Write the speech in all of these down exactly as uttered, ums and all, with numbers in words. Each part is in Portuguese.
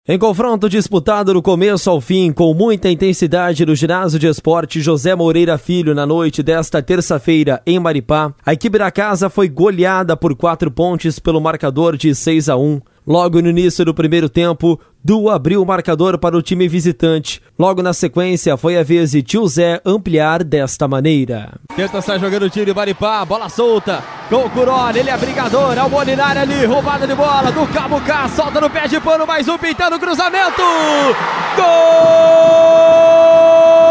Em confronto disputado do começo ao fim, com muita intensidade no ginásio de esporte José Moreira Filho na noite desta terça-feira em Maripá, a equipe da casa foi goleada por quatro pontos pelo marcador de seis a um. Logo no início do primeiro tempo, Du abriu o marcador para o time visitante. Logo na sequência, foi a vez de Tio Zé ampliar desta maneira. Tenta sair jogando o tiro em Maripá, bola solta, com o Curone, ele é brigador, é o Molinari ali, roubada de bola, do Cabo K, solta no pé de pano, mais um pintando o cruzamento, gol!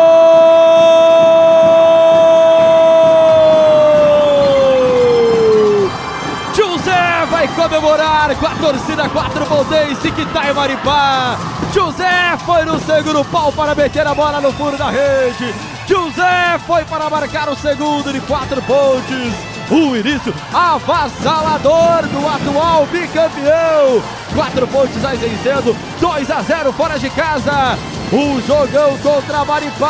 Vai comemorar com a torcida quatro Pontense que tá em Maripá. José foi no segundo pau para meter a bola no fundo da rede. José foi para marcar o segundo de quatro pontos. O início avassalador do atual bicampeão. Quatro pontos vai vencendo, dois a zero fora de casa. Um jogão contra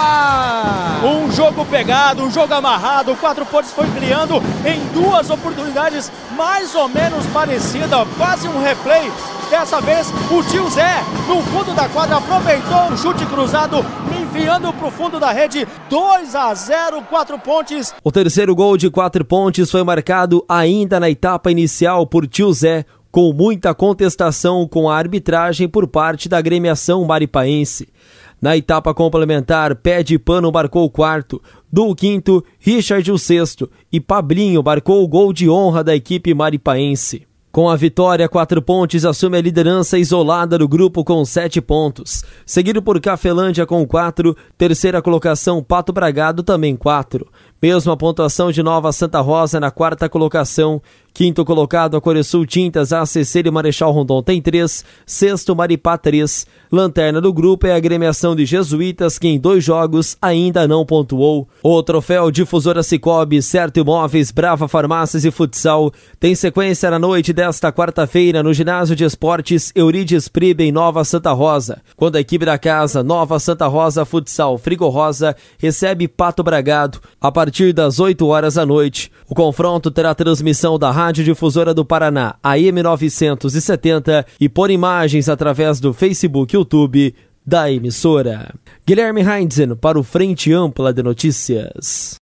Maripá. Um jogo pegado, um jogo amarrado. O Quatro Pontos foi criando em duas oportunidades mais ou menos parecidas. Quase um replay. Dessa vez o Tio Zé, no fundo da quadra, aproveitou o chute cruzado, enviando para o fundo da rede. Dois a zero, Quatro Pontes. O terceiro gol de Quatro Pontes foi marcado ainda na etapa inicial por Tio Zé, com muita contestação com a arbitragem por parte da agremiação maripaense. Na etapa complementar, Pé de Pano marcou o quarto, Du o quinto, Richard o sexto e Pablinho marcou o gol de honra da equipe maripaense. Com a vitória, Quatro Pontes assume a liderança isolada do grupo com sete pontos, seguido por Cafelândia com quatro, terceira colocação Pato Bragado também quatro, mesma pontuação de Nova Santa Rosa na quarta colocação, quinto colocado a Coresul Tintas, A C C de Marechal Rondon tem três, sexto Maripá três, lanterna do grupo é a agremiação de Jesuítas que em dois jogos ainda não pontuou. O troféu Difusora Cicobi, Certo Imóveis, Brava Farmácias e Futsal tem sequência na noite desta quarta-feira no ginásio de esportes Eurides Pribe em Nova Santa Rosa, quando a equipe da casa Nova Santa Rosa Futsal Frigo Rosa recebe Pato Bragado a partir das oito horas da noite. O confronto terá transmissão da Rádio Difusora do Paraná, A M novecentos e setenta, e por imagens através do Facebook e YouTube da emissora. Guilherme Heinzen para o Frente Ampla de Notícias.